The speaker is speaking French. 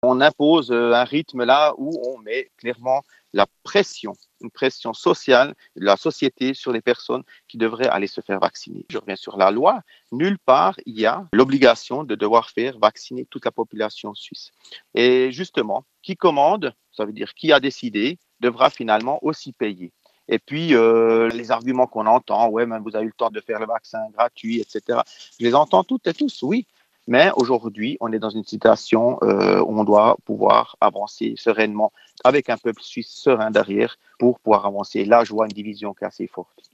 On impose un rythme là où on met clairement la pression, une pression sociale de la société sur les personnes qui devraient aller se faire vacciner. Je reviens sur la loi. Nulle part, il y a l'obligation de devoir faire vacciner toute la population suisse. Et justement, qui commande, ça veut dire qui a décidé, devra finalement aussi payer. Et puis, les arguments qu'on entend, ouais, mais vous avez eu le temps de faire le vaccin gratuit, etc. Je les entends toutes et tous, oui. Mais aujourd'hui, on est dans une situation où on doit pouvoir avancer sereinement avec un peuple suisse serein derrière pour pouvoir avancer. Là, je vois une division qui est assez forte.